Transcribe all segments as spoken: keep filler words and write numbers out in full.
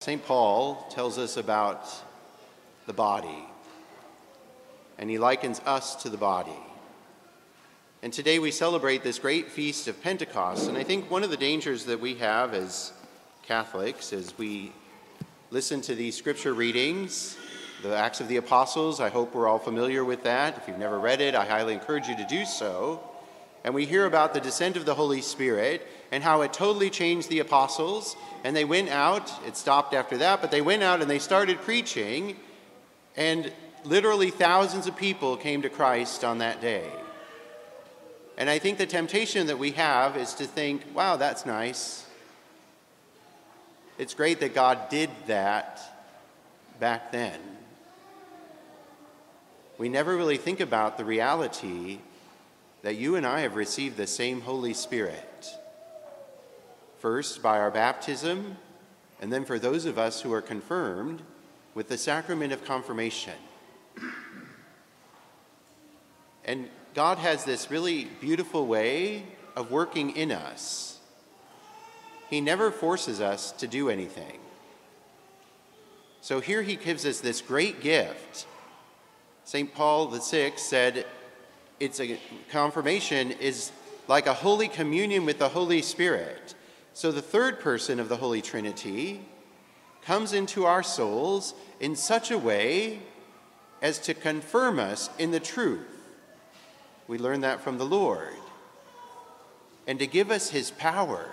Saint Paul tells us about the body, and he likens us to the body. And today we celebrate this great feast of Pentecost, and I think one of the dangers that we have as Catholics as we listen to these scripture readings, the Acts of the Apostles, I hope we're all familiar with that. If you've never read it, I highly encourage you to do so. And we hear about the descent of the Holy Spirit and how it totally changed the apostles. And they went out, it stopped after that, but they went out and they started preaching. And literally thousands of people came to Christ on that day. And I think the temptation that we have is to think, wow, that's nice. It's great that God did that back then. We never really think about the reality that you and I have received the same Holy Spirit. First, by our baptism, and then for those of us who are confirmed with the sacrament of confirmation. And God has this really beautiful way of working in us. He never forces us to do anything. So here he gives us this great gift. Saint Paul the Sixth said, it's a confirmation is like a holy communion with the Holy Spirit. So the third person of the Holy Trinity comes into our souls in such a way as to confirm us in the truth. We learn that from the Lord. And to give us his power.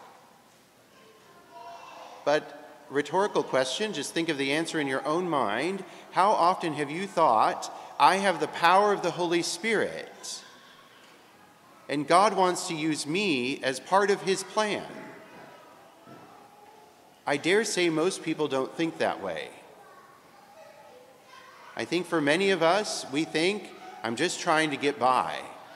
But rhetorical question, just think of the answer in your own mind. How often have you thought, I have the power of the Holy Spirit, and God wants to use me as part of his plan? I dare say most people don't think that way. I think for many of us, we think, I'm just trying to get by.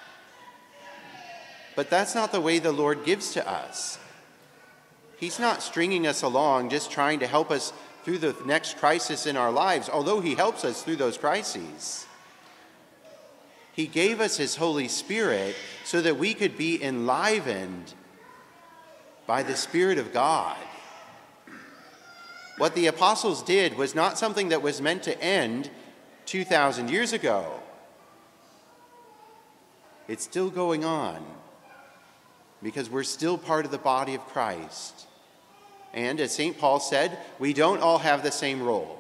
But that's not the way the Lord gives to us. He's not stringing us along, just trying to help us through the next crisis in our lives, although he helps us through those crises. He gave us his Holy Spirit so that we could be enlivened by the Spirit of God. What the apostles did was not something that was meant to end two thousand years ago. It's still going on because we're still part of the body of Christ. And as Saint Paul said, we don't all have the same role.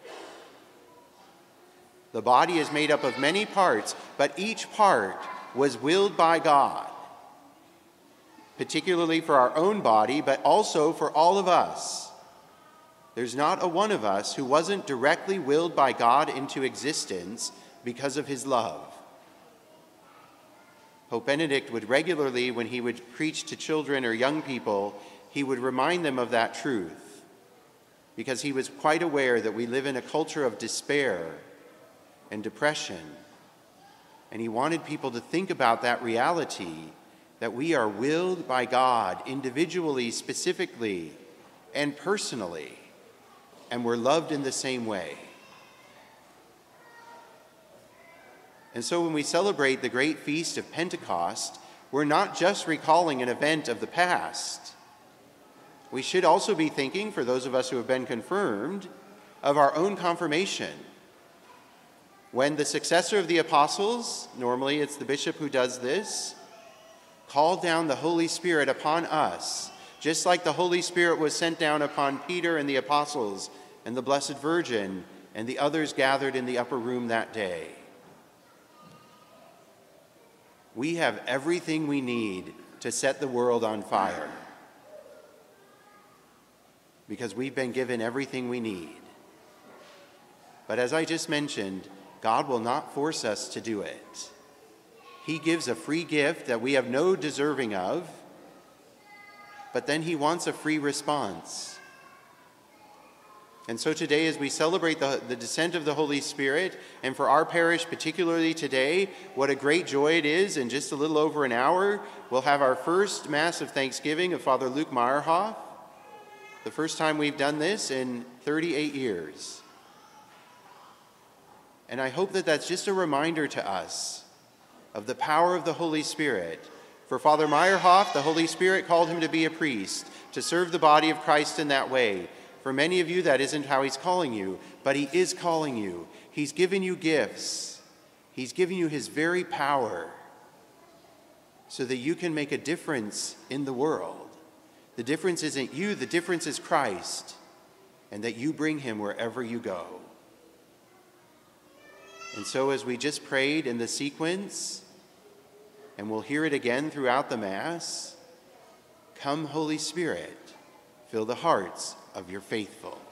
The body is made up of many parts, but each part was willed by God, particularly for our own body, but also for all of us. There's not a one of us who wasn't directly willed by God into existence because of his love. Pope Benedict would regularly, when he would preach to children or young people, he would remind them of that truth, because he was quite aware that we live in a culture of despair and depression. And he wanted people to think about that reality, that we are willed by God individually, specifically, and personally, and we're loved in the same way. And so when we celebrate the great feast of Pentecost, we're not just recalling an event of the past. We should also be thinking, for those of us who have been confirmed, of our own confirmation. When the successor of the apostles, normally it's the bishop who does this, called down the Holy Spirit upon us, just like the Holy Spirit was sent down upon Peter and the apostles and the Blessed Virgin and the others gathered in the upper room that day. We have everything we need to set the world on fire because we've been given everything we need. But as I just mentioned, God will not force us to do it. He gives a free gift that we have no deserving of, but then he wants a free response. And so today, as we celebrate the, the descent of the Holy Spirit, and for our parish particularly today, what a great joy it is. In just a little over an hour, we'll have our first Mass of Thanksgiving of Father Luke Meyerhoff, the first time we've done this in thirty-eight years. And I hope that that's just a reminder to us of the power of the Holy Spirit. For Father Meyerhoff, the Holy Spirit called him to be a priest, to serve the body of Christ in that way. For many of you, that isn't how he's calling you, but he is calling you. He's given you gifts. He's given you his very power so that you can make a difference in the world. The difference isn't you, the difference is Christ, and that you bring him wherever you go. And so as we just prayed in the sequence, and we'll hear it again throughout the Mass, come, Holy Spirit, fill the hearts of your faithful.